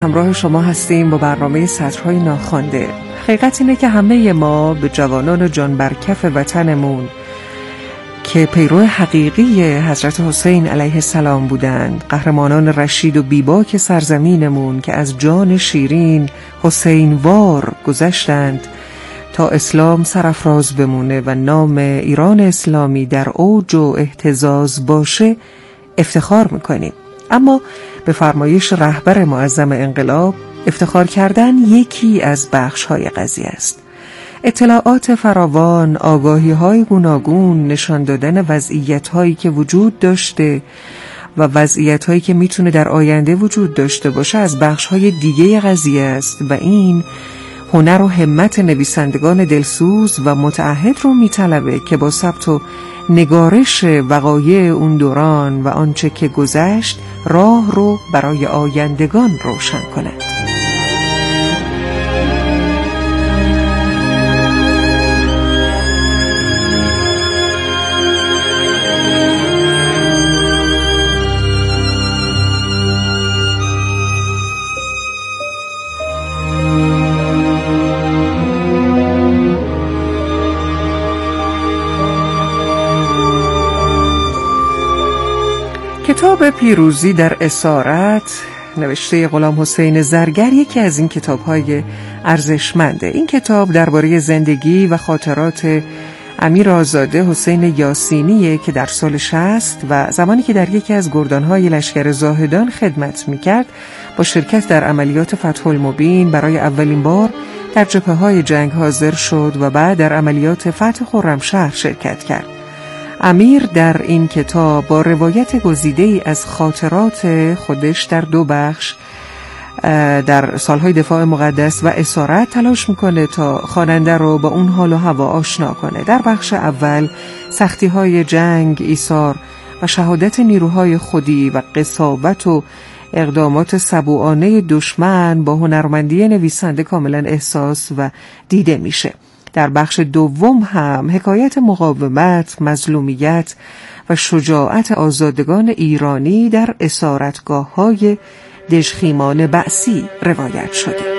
همراه شما هستیم با برنامه سطرهای ناخوانده. حقیقت اینه که همه ما به جوانان جان برکف وطنمون که پیرو حقیقی حضرت حسین علیه السلام بودند، قهرمانان رشید و بیباک سرزمینمون که از جان شیرین حسین وار گذشتند تا اسلام سرافراز بمونه و نام ایران اسلامی در اوج و اهتزاز باشه افتخار میکنیم. اما به فرمایش رهبر معظم انقلاب افتخار کردن یکی از بخش‌های قضیه است. اطلاعات فراوان، آگاهی‌های گوناگون، نشان دادن وضعیت‌هایی که وجود داشته و وضعیت‌هایی که میتونه در آینده وجود داشته باشه از بخش‌های دیگه قضیه است و این هنر و همت نویسندگان دلسوز و متعهد رو میطلبه که با ثبت و نگارش وقایع اون دوران و آنچه که گذشت راه رو برای آیندگان روشن کند. کتاب پیروزی در اسارت نوشته غلام حسین زرگر یکی از این کتاب‌های ارزشمنده. این کتاب درباره زندگی و خاطرات امیر آزاده حسین یاسینیه که در سال 60 و زمانی که در یکی از گردان‌های لشکر زاهدان خدمت می‌کرد با شرکت در عملیات فتح المبین برای اولین بار در جبهه‌های جنگ حاضر شد و بعد در عملیات فتح خرمشهر شرکت کرد. امیر در این کتاب با روایت گزیده‌ای از خاطرات خودش در دو بخش در سالهای دفاع مقدس و اسارت تلاش میکنه تا خواننده رو با اون حال و هوا آشنا کنه. در بخش اول سختی‌های جنگ، ایثار و شهادت نیروهای خودی و قساوت و اقدامات سبوعانه دشمن با هنرمندی نویسنده کاملا احساس و دیده میشه. در بخش دوم هم حکایت مقاومت، مظلومیت و شجاعت آزادگان ایرانی در اسارتگاه‌های دژخیمان بعثی روایت شده.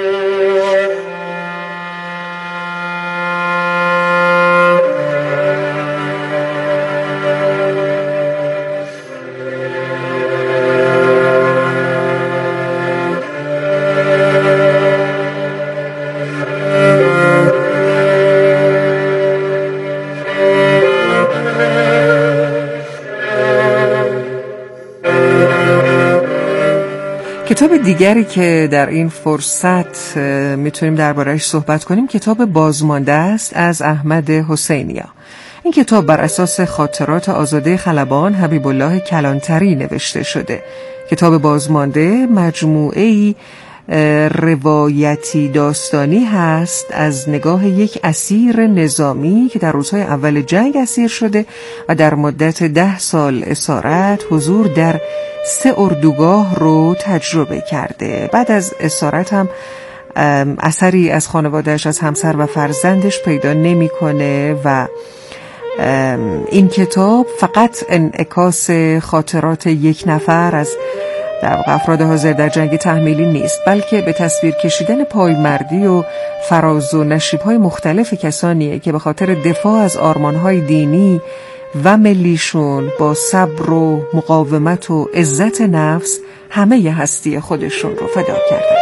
کتاب دیگری که در این فرصت میتونیم درباره‌اش صحبت کنیم کتاب بازمانده است از احمد حسینیا. این کتاب بر اساس خاطرات آزاده خلبان حبیب الله کلانتری نوشته شده. کتاب بازمانده مجموعه‌ای روایتی داستانی هست از نگاه یک اسیر نظامی که در روزهای اول جنگ اسیر شده و در مدت 10 سال اسارت حضور در 3 اردوگاه رو تجربه کرده. بعد از اسارت هم اثری از خانوادهش، از همسر و فرزندش پیدا نمی‌کنه و این کتاب فقط انعکاس خاطرات یک نفر از در واقع افراد حاضر در جنگ تحمیلی نیست، بلکه به تصویر کشیدن پایمردی و فراز و نشیب‌های مختلف کسانیه که به خاطر دفاع از آرمان‌های دینی و ملیشون با صبر و مقاومت و عزت نفس همه هستی خودشون رو فدا کردن.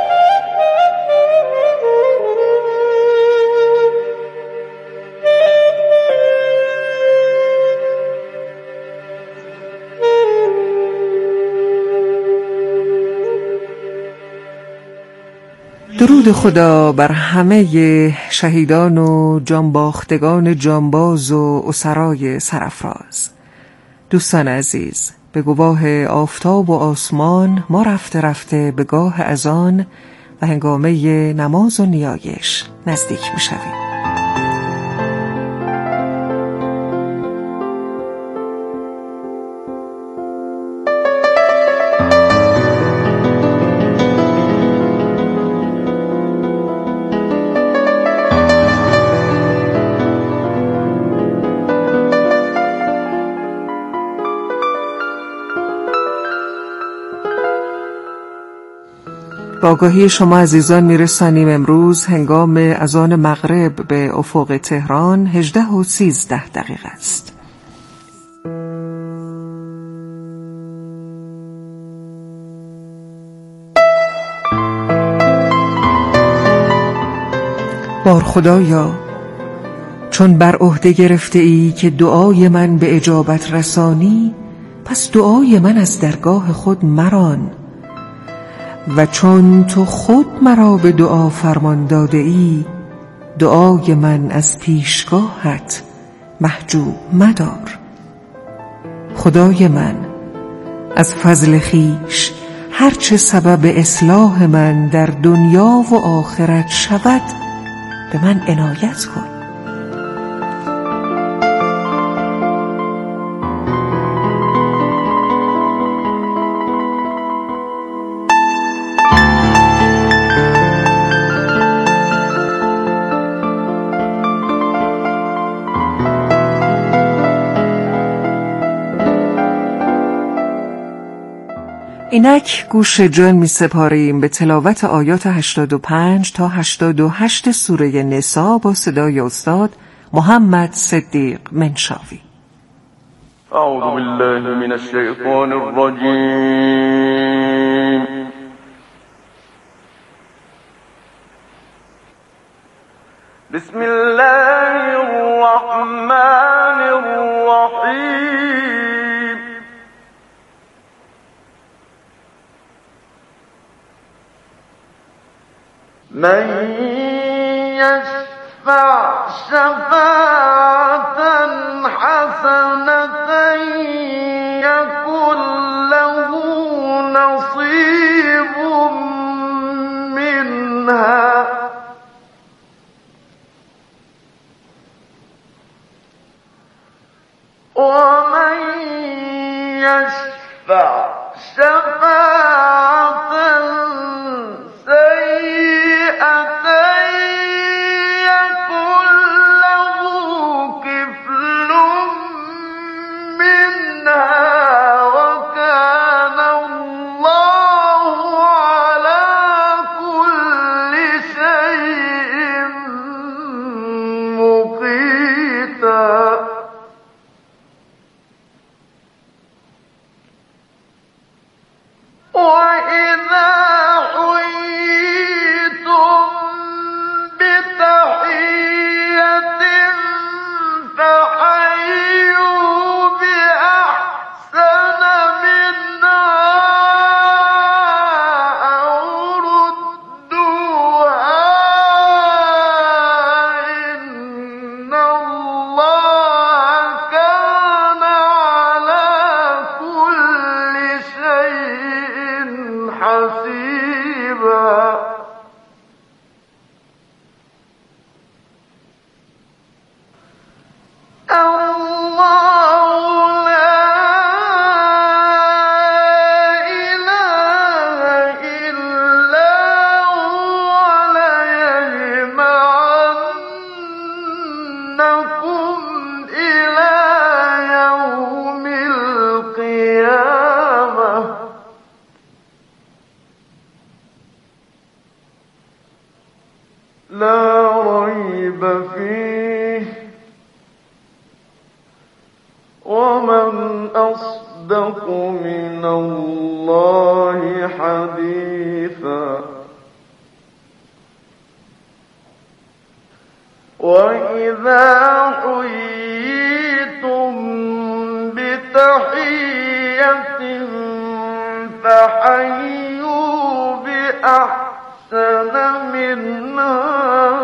درود خدا بر همه شهیدان و جانباختگان جانباز و اسرای سرافراز. دوستان عزیز، به گواه آفتاب و آسمان ما رفته رفته به گاه اذان و هنگامه نماز و نیایش نزدیک می شویم. با آگاهی شما عزیزان میرسانیم امروز هنگام اذان مغرب به افق تهران 18:13 است. بار خدایا، چون بر عهده گرفته ای که دعای من به اجابت رسانی، پس دعای من از درگاه خود مران، و چون تو خود مرا به دعا فرمان داده ای، دعای من از پیشگاهت محجوب مدار. خدای من، از فضل خویش هرچه سبب اصلاح من در دنیا و آخرت شود به من عنایت کن. اینک گوش جان می سپاریم به تلاوت آیات 85 تا 88 سوره نساء با صدای استاد محمد صدیق منشاوی. اعوذ بالله من الشیطان الرجیم. بسم الله الرحمن الرحیم. من يشفع شفاعة حسنة يكن له نصيب منها ومن يشفع شفاعة لا ريب فيه ومن أصدق من الله حديثا وإذا حييتم بتحية فحيوا بأحسن منها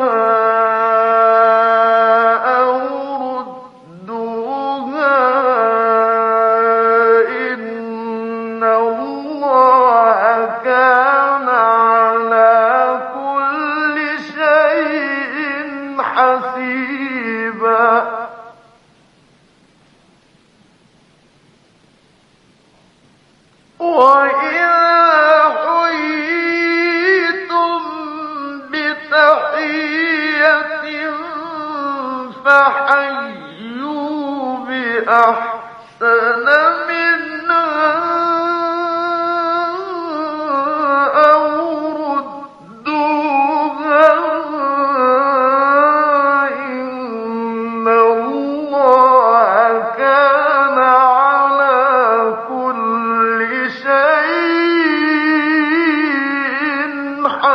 فحيوا بأحسن منها أو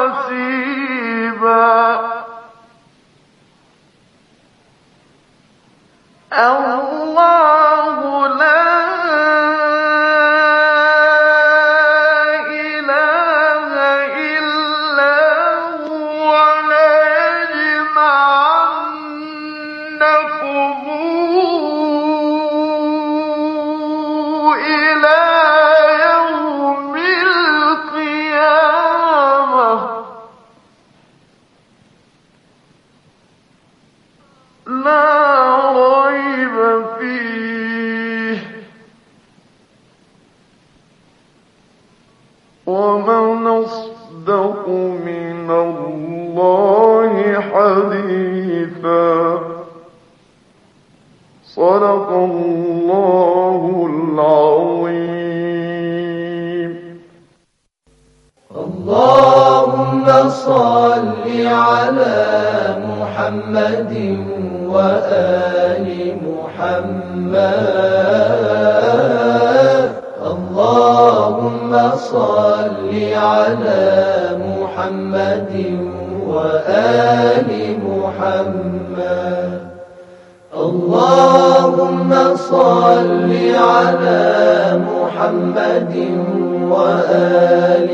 حسيبا الله لا ومن أصدق من الله حديثا صدق الله العظيم. اللهم صل على محمد وآل محمد. اللهم صل على محمد وآل محمد. اللهم صل على محمد وآل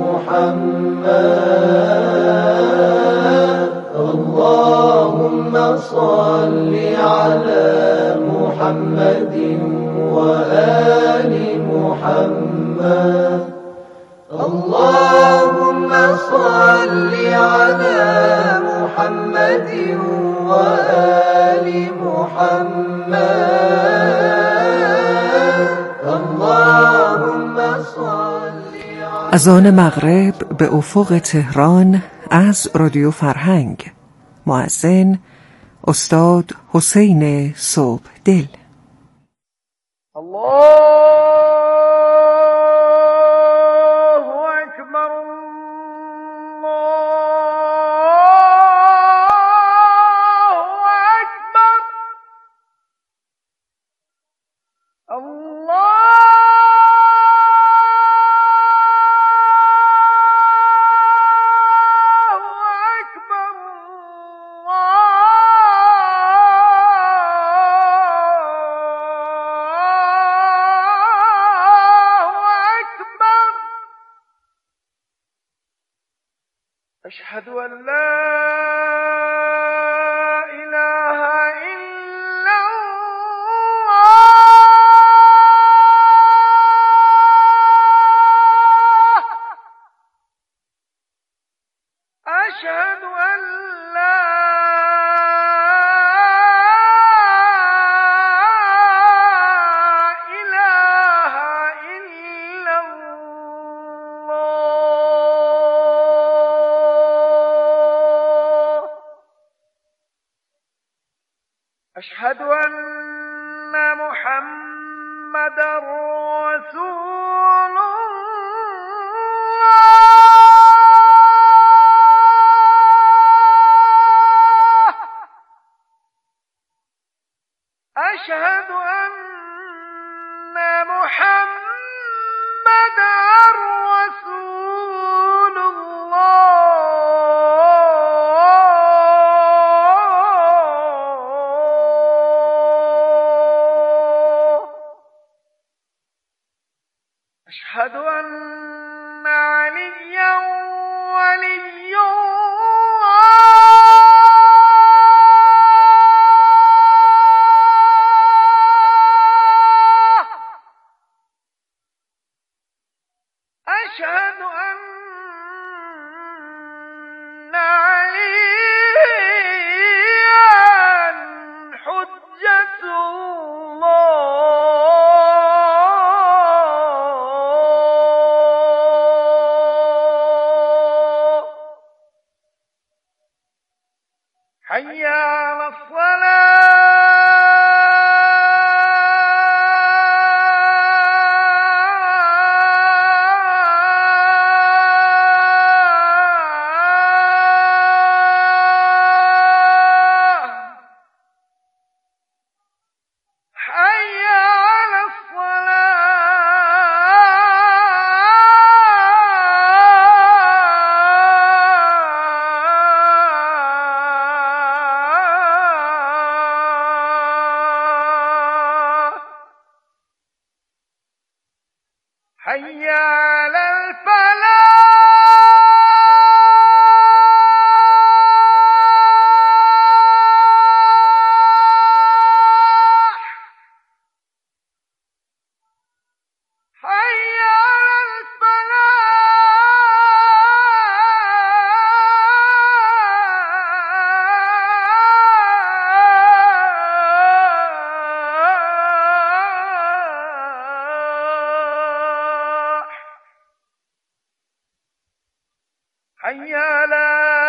محمد. اللهم صل على محمد وآل محمد. اللهم صل على محمد وآل محمد. اللهم صل. اذان مغرب به افق تهران از رادیو فرهنگ. مؤذن استاد حسین صبحدل. الله أكبر الله أكبر الله أشهد أن لا إله إلا الله. أشهد أن لا إله إلا الله. أشهد أن محمدًا رسول الله. أشهد أن محمدًا رسول الله. أشهد أن عليا ولي الله. أشهد أن عليا حجة الله. حي على الصلاة. حي على الصلاة. حي على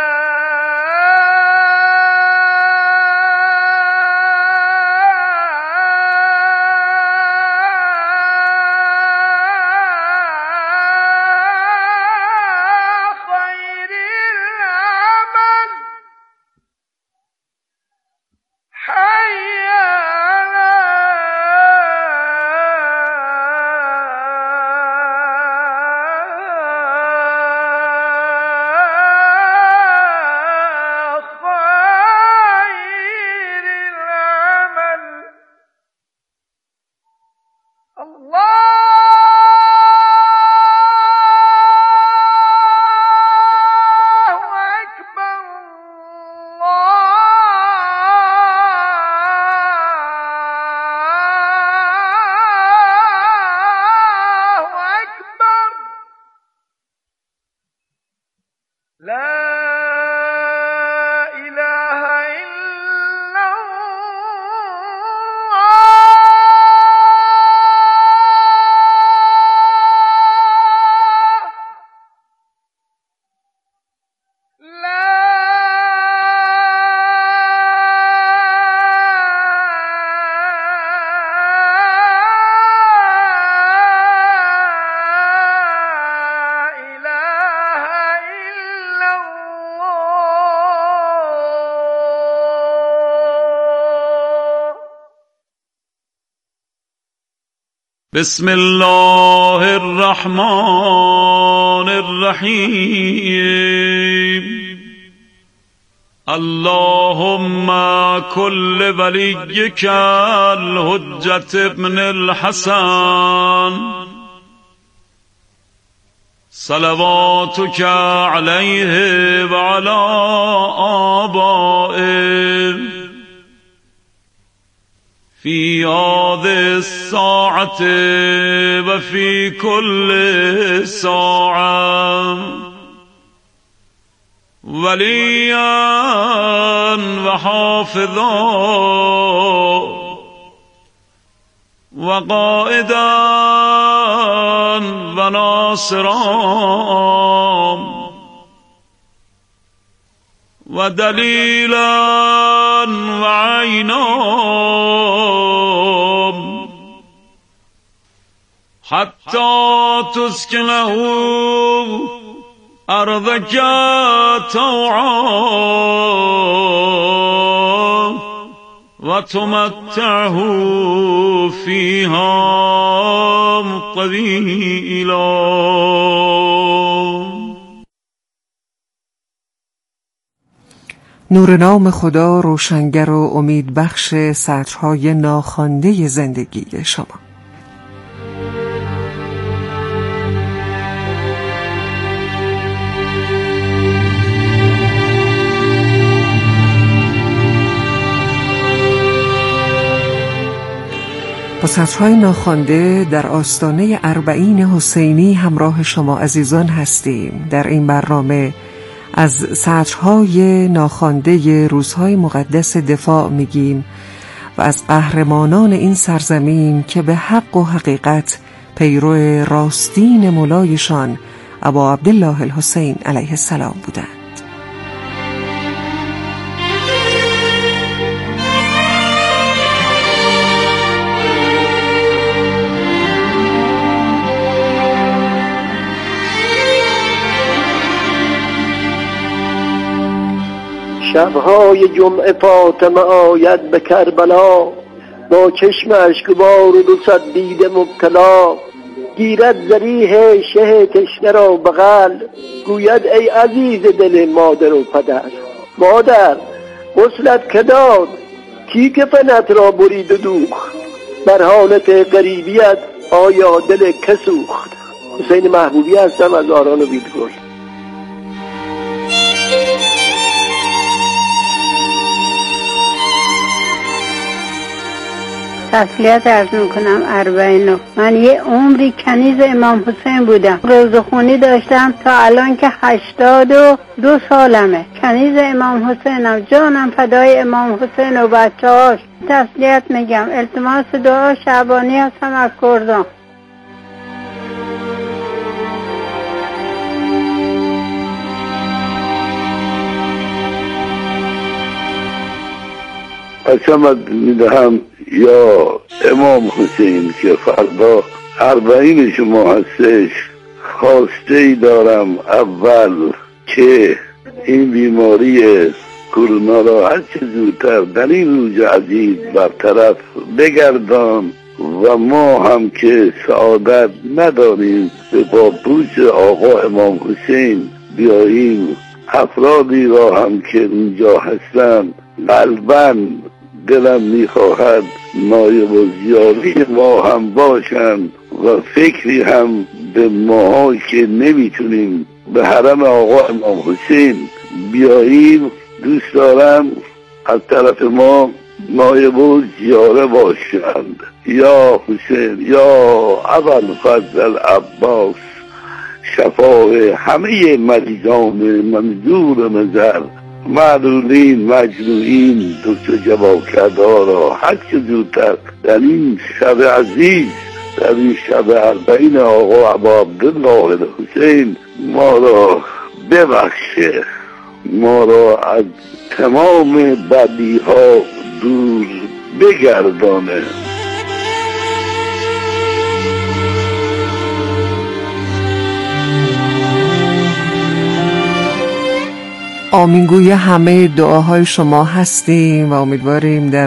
بسم الله الرحمن الرحیم اللهم كل وليك الحجة ابن الحسن صلواتك عليه وعلى آبائه في هذه الساعة وفي كل ساعة وليا وحافظا وقائدا وناصرا ودليلا وعينا حتى تسكنه أرضك طوعا وتمتعه فيها طويلا. نور نام خدا روشنگر و امیدبخش سطرهای ناخوانده زندگی شما. با سطرهای ناخوانده در آستانه 40 حسینی همراه شما عزیزان هستیم. در این برنامه از سطرهای ناخوانده روزهای مقدس دفاع میگیم و از قهرمانان این سرزمین که به حق و حقیقت پیرو راستین مولایشان ابا عبدالله الحسین علیه السلام بودند. شبهای جمعه فاطمه آید به کربلا، با چشم اشکبار و 200 دیده مبتلا. گیرد ذریح شه تشنه را بغل، گوید ای عزیز دل مادر و پدر. مادر غسلت که داد، کی کفنت را برید و دوخت؟ در حالت غریبیت آیا دل که سوخت؟ حسین محبوبی هستم از آران و بیلگل. تسلیت عرض میکنم 49. من یه عمری کنیز امام حسین بودم، روزخونی داشتم تا الان که 82 سالمه. کنیز امام حسینم، جانم فدای امام حسین و بچه‌هاش. تسلیت میگم. التماس دعا شعبانی هستم از کردان. قسمت میدهم یا امام حسین که فردا 40 شما هستش، خواسته ای دارم اول که این بیماری کرونا را هر چه زودتر در این روز عزیز برطرف بگردان و ما هم که سعادت نداریم به پاپوش آقا امام حسین بیاییم. افرادی را هم که اینجا هستن قلباً دلم میخواهد نایب الزیاری ما هم باشند و فکری هم به ماها که نمیتونیم به حرم آقا امام حسین بیاییم. دوست دارم از طرف ما نایب الزیاره باشند. یا حسین یا ابوالفضل عباس، شفای همه مریضان منظور نظر، معلولین مجروحین، دکتر جوابکرده را هر چه زودتر در این شب عزیز، در این شب 40 آقا ابا عبدالله حسین ما را ببخشه، ما را از تمام بدی ها دور بگردانه. آمینگوی همه دعاهای شما هستیم و امیدواریم در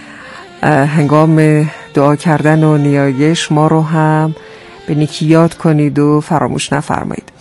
هنگام دعا کردن و نیایش ما رو هم به نیکی یاد کنید و فراموش نفرمایید.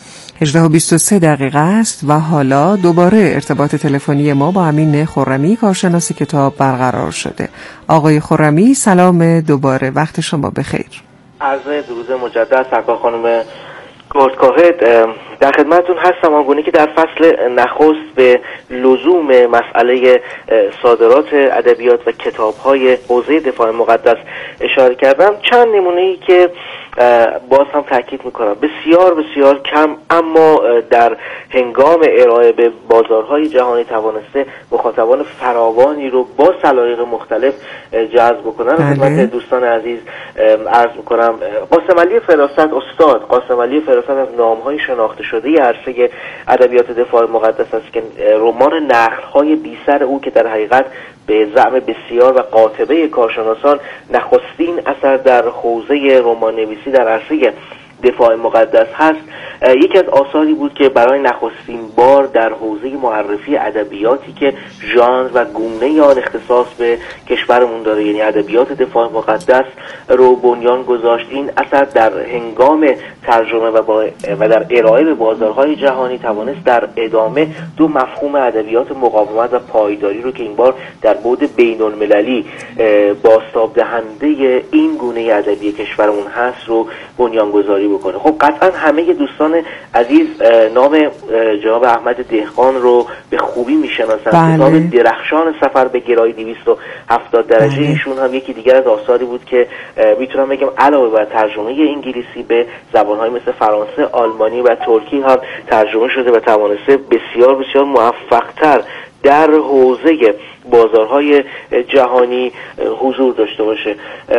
18:23 است و حالا دوباره ارتباط تلفنی ما با امین خرمی کارشناس کتاب برقرار شده. آقای خرمی سلام دوباره، وقت شما بخیر. عرض درود مجدد سرکار خانم گردکاهد، در خدمتتون هستم. آنگونه که در فصل نخست به لزوم مسئله صادرات ادبیات و کتاب‌های حوزه دفاع مقدس اشاره کردم، چند نمونه‌ای که باز هم تاکید میکنم بسیار بسیار کم اما در هنگام ارائه به بازارهای جهانی توانسته مخاطبان فراوانی رو با سلایق مختلف جذب بکنن. خدمت دوستان عزیز عرض میکنم قاسم علی فراست، استاد قاسم علی فراست از نام‌های شناخته شده عرصه ادبیات دفاع مقدس است که رمان نقل‌های بی‌سر او که در حقیقت به زعم بسیار و قاطبه کارشناسان نخستین اثر در حوزه رمان نویسی در عرصه دفاع مقدس هست، یکی از آثاری بود که برای نخستین بار در حوزه معرفی ادبیاتی که ژانر و گونه آن اختصاص به کشورمون داره، یعنی ادبیات دفاع مقدس رو بنیان گذاشت. این اثر در هنگام ترجمه و در ارائه به بازارهای جهانی توانست در ادامه دو مفهوم ادبیات مقاومت و پایداری رو که این بار در بعد بین المللی بازتاب دهنده این گونه ادبی کشورمون هست رو بنیان گذاری بکنه. خب قطعا همه دوستان عزیز نام جناب احمد دهقان رو به خوبی میشناسن. کتاب درخشان سفر به گرای 270 درجه ایشون هم یکی دیگر از آثاری بود که میتونم بگم علاوه بر ترجمه انگلیسی به زبانهای مثل فرانسه، آلمانی و ترکی هم ترجمه شده و توانسته بسیار بسیار موفق‌تر در حوزه بازارهای جهانی حضور داشته باشه.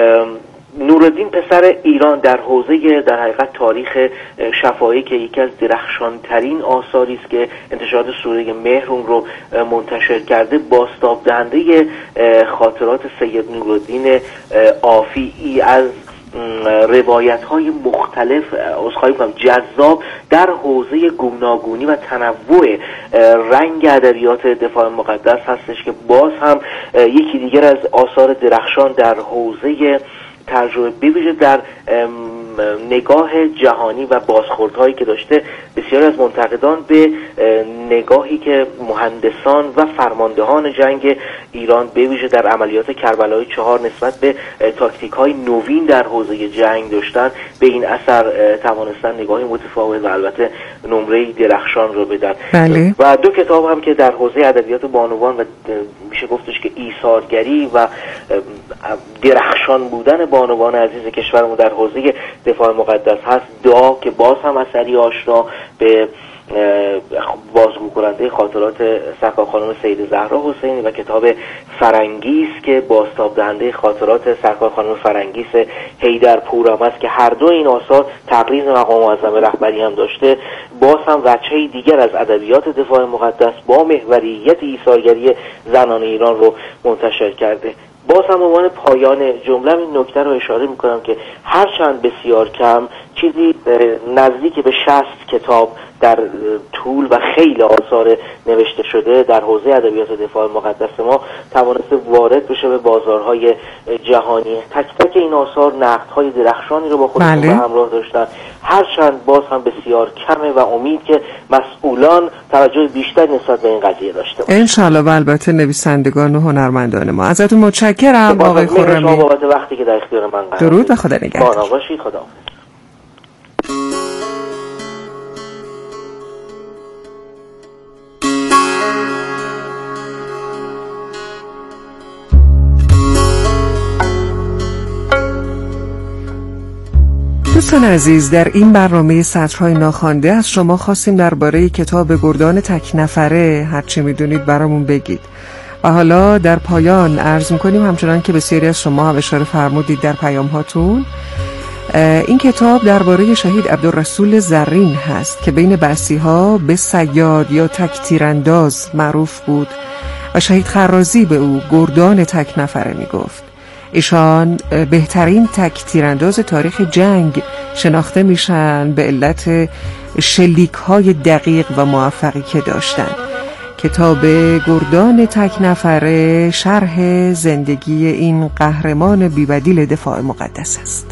نورالدین پسر ایران در حوزه در حقیقت تاریخ شفاهی که یکی از درخشانترین آثاری است که انتشارات سوره مهرون رو منتشر کرده، بازتاب دهنده خاطرات سید نورالدین عافی از روایت‌های مختلف جذاب در حوزه گوناگونی و تنوع رنگ ادبیات دفاع مقدس هستش که باز هم یکی دیگر از آثار درخشان در حوزه ترجمه بویژه در نگاه جهانی و بازخوردهایی که داشته. بسیاری از منتقدان به نگاهی که مهندسان و فرماندهان جنگ ایران بویژه در عملیات کربلای 4 نسبت به تاکتیک های نوین در حوزه جنگ داشتن، به این اثر توانستن نگاهی متفاوت و البته نمره درخشان رو بدن. بله. و دو کتاب هم که در حوزه ادبیات بانوان و میشه گفتش که ایثارگری و درخشان بودن بانوان عزیز کشورمون در حوزه دفاع مقدس هست. دعا که باز هم اثری آشنا به بازگو کننده خاطرات سرکار خانم سیده زهرا حسینی و کتاب فرنگیس که بازتاب دهنده خاطرات سرکار خانم فرنگیس حیدرپور است که هر دو این آثار تقریض مقام معظم رهبری هم داشته، باز هم وجهی دیگر از ادبیات دفاع مقدس با محوریت ایثارگری زنان ایران رو منتشر کرده. باز هم عنوان پایان جمله این نکته رو اشاره میکنم که هرچند بسیار کم، چیزی نزدیک به 60 کتاب در طول و خیلی آثار نوشته شده در حوزه ادبیات دفاع مقدس ما توانسته وارد بشه به بازارهای جهانی. تک تک این آثار نقدهای درخشانی رو با خودشون به همراه داشتن، هرچند باز هم بسیار کمه و امید که مسئولان توجه بیشتر نسبت به این قضیه داشته باشند انشالله و البته نویسندگان و هنرمندان ما. ازتون متشکرم آقای خرمی. بابت وقتی که در اختیار من قرار درود و خدا نگهدار. با باشید. خدا. دوستان عزیز، در این برنامه سطرهای ناخوانده از شما خواستیم درباره کتاب گردان تک نفره هرچی میدونید برامون بگید و حالا در پایان عرض میکنیم همچنان که بسیاری از شما هم اشاره فرمودید در پیام هاتون، این کتاب درباره شهید عبدالرسول زرین هست که بین بعثی ها به صیاد یا تک تیرانداز معروف بود و شهید خرازی به او گردان تک نفره میگفت. ایشان بهترین تک تیرانداز تاریخ جنگ شناخته میشن به علت شلیک های دقیق و موفقی که داشتن. کتاب گردان تک نفره شرح زندگی این قهرمان بی‌بدیل دفاع مقدس است.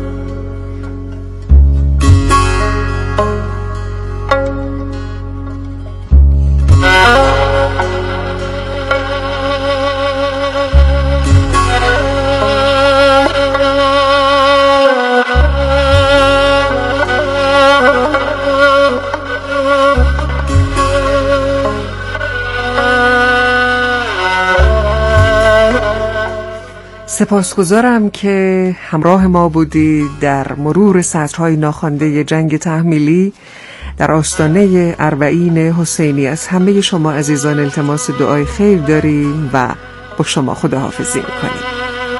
سپاسگزارم که همراه ما بودید در مرور سطرهای ناخوانده جنگ تحمیلی در آستانه اربعین حسینی. از همه شما عزیزان التماس دعای خیر داریم و با شما خداحافظی میکنیم.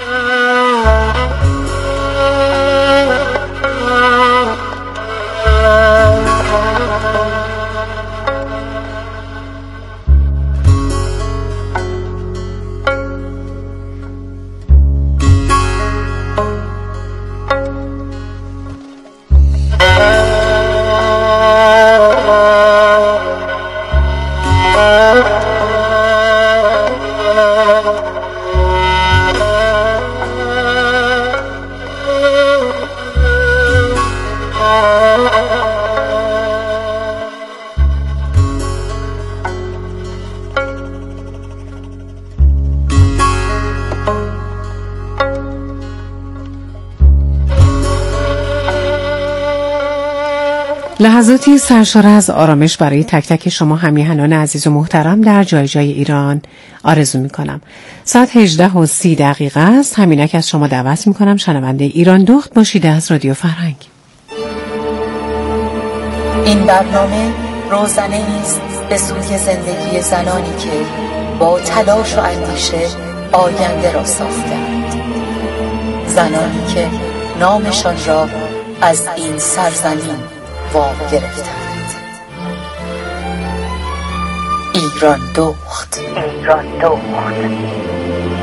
لحظاتی سرشار از آرامش برای تک تک شما همیهنان عزیز و محترم در جای جای ایران آرزو می کنم. ساعت 18:30 است. همینک از شما دعوت می کنم شنونده ایران دخت باشید از رادیو فرهنگ. این برنامه روزانه است به سوی زندگی زنانی که با تلاش و اندیشه آینده را ساختند، زنانی که نامشان را از این سرزمین وام گرفتند. ایران دخت.